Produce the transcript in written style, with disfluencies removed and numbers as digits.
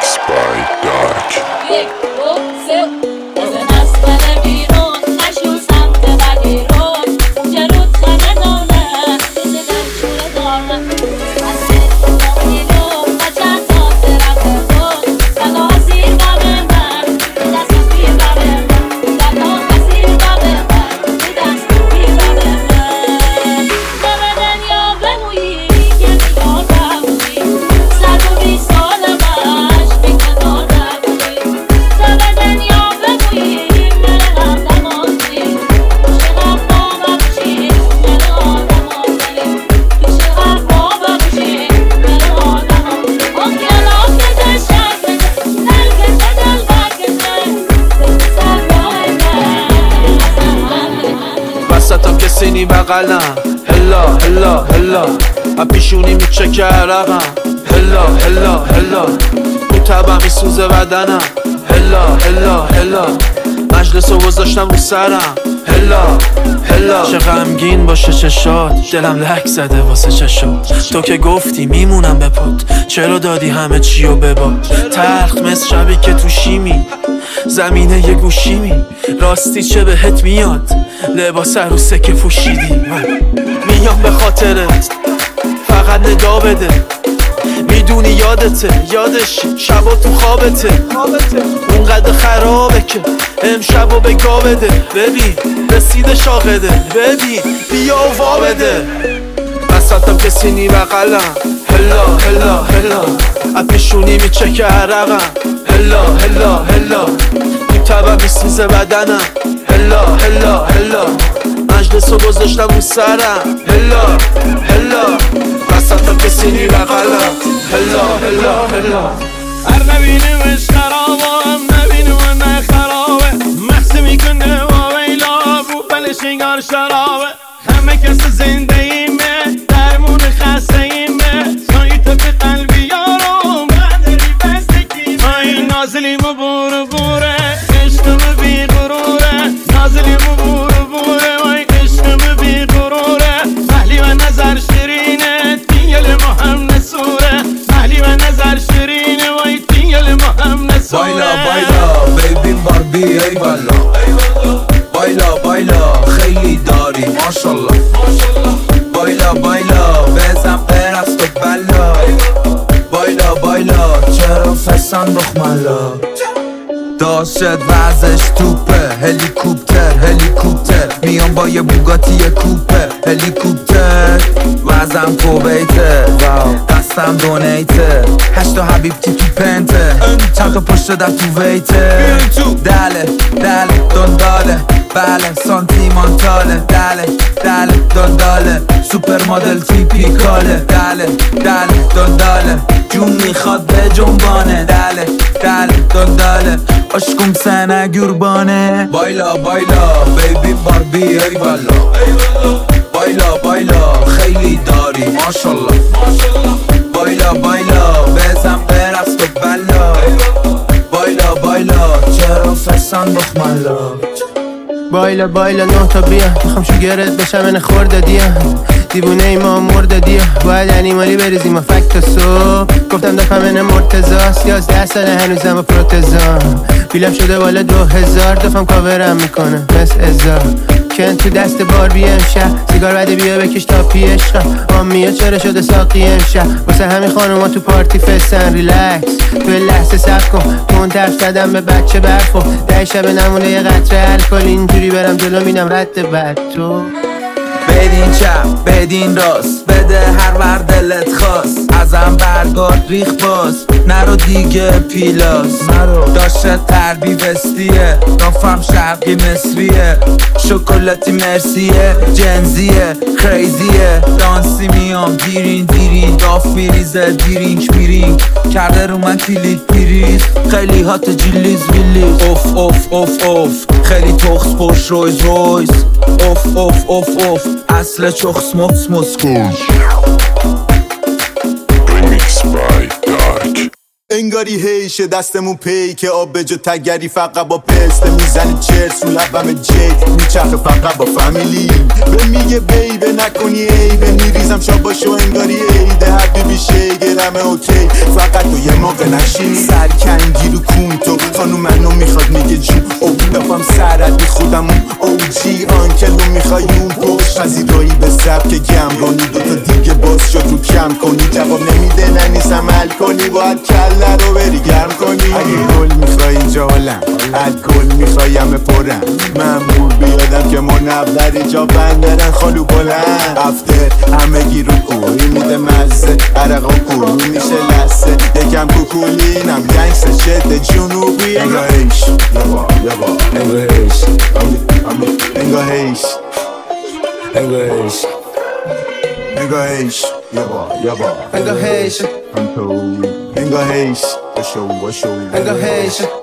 Remix by Dark. وسطم که سینی بغلم هلا هلا هلا اپیشونی میچکه عرقم هلا هلا هلا تو تبم میسوزه بدنم هلا هلا هلا مجلس رو گذاشتم رو سرم هلا هلا چه غمگین باشه چشات دلم لک زده واسه چشات تو که گفتی میمونم به پات چرا دادی همه چیو بباد تلخ مثل شبی که تو شیمی زمینه یه گوشیمی راستی چه بهت میاد لباس عروسه که پوشیدی میام به خاطرت فقط ندا بده میدونی یادته یادشی شبا تو خوابته اونقدر خرابه که امشبو به گا بده ببین رسیده شاقده ببین بیا و وا بده وسطم که سینی بغلم هلا هلا هلا اپیشونی میچکه عرقم هلا هلا هلا تو تبم میسوزه بدنم هلا هلا هلا مجلس رو گذاشتم رو سرم هلا هلا وسطم که سینی بغلم هلا هلا هلا هر نبینیمش خرابم نبینیم نه خرابه محسی میکنه و ویلا بو بلشینگار شرابه همه کس زنده ایمه درمون خسته ایمه سایت به قلبی یارم قدری بستگی مای نازلیم و بور بوره عشقم بی غروره نازلیم و بور بوره وای عشقم بی غروره محلی و نظر شیرینه دیگل ما هم نسوره محلی و نظر شیرینه وای دیگل ما هم نسوره بایلا بایلا بیبی باربی ای والا بایلا بایلا خیلی داری ماشالله بایلا بایلا بزن برست و بلا بایلا بایلا چرا فسان بخمالا داشت وزش توپه هلیکوپتر میام با یه بوگاتی کوپه هلیکوپتر وزم کوبیته دستم دونیته هشتا حبیبتی تو پنته چند تا پشت در تو ویته دله دنداله بله سانتیمانتاله دله دنداله سوپر مدل تیپیکاله دله دنداله جون میخواد به جنبانه دله دنداله عشقم سنه گربانه بایلا بایلا بیبی باربی ای والا بایلا بایلا خیلی داری ماشالله بایلا بایلا بزن برست و بلا بایلا بایلا چرا فسان بخمالا بایلا بایلا نه تا بیا میخوام شوگرت بشم من خورده دیا دیوونه ای ما مرده دیا باید انیمالی بریزیم و فکت صبح گفتم دفعه من مرتزاست 11 ساله هنوزم با پروتزام بیلم شده بالا 2000 دفعم کاورم میکنه مثل ازا کن تو دست باربی امشب سیگار بده بیا بکش تا پیش آمیا چرا شده ساقی امشب واسه همین خانوما تو پارتی فستن ریلکس تو لحظه صبر کن منترف زدم به بچه برفو 10 شب نمونه یه قطره الکل اینجوری برم جلو مینم رد بد تو بدین چپ بدین راست بده هر ور دلت خواست ازم برگارد ریخ باز نرو دیگه پیلاس داشته تربی وستیه نافم شرقی مصریه شکلاتی مرسیه جنزیه کریزیه دانسی میام دیرین داف میریزه دیرینگ کرده رو من کلید پیریز خیلی هات جیلیز ویلیز اوف خیلی تخص پشت رویز اوف اصل چخس مخس Remix by Dark. انگاری هیشه دستمون پی که آب به جا تگری فقط با پسته میزنی چرس رو لبم جیک میچخه فقط با فامیلی به میگه بیبه نکنی عیبه میریزم شاباشو انگاری عیده حبیبی شیگرمه اوکی فقط تو یه موقع نشینی سرکنگی رو کون تو خانو منو میخواد میگه جون او دفم سرد بی خودمون او جی آنکلو میخوای اون پشت پذیرایی به سب که گمرانی دوتا دیگه باز شد رو کم کنی جواب نمیده ننیس عمل کنی باید کله رو بری گرم کنی اگه گل میخوای اینجا حالم الکل میخوای همه پرم ممنون بیادم که منوری جا بندرن خالو بلند افتر همه گی رو کوی میده مزه عرقا کوی میشه لسه یکم کوکولینم گنگس شد جنوبی انگاهیش یبا انگاهیش انگاهیش انگاهیش انگاهیش یبا انگاهیش انگاهیش بشو انگاهیش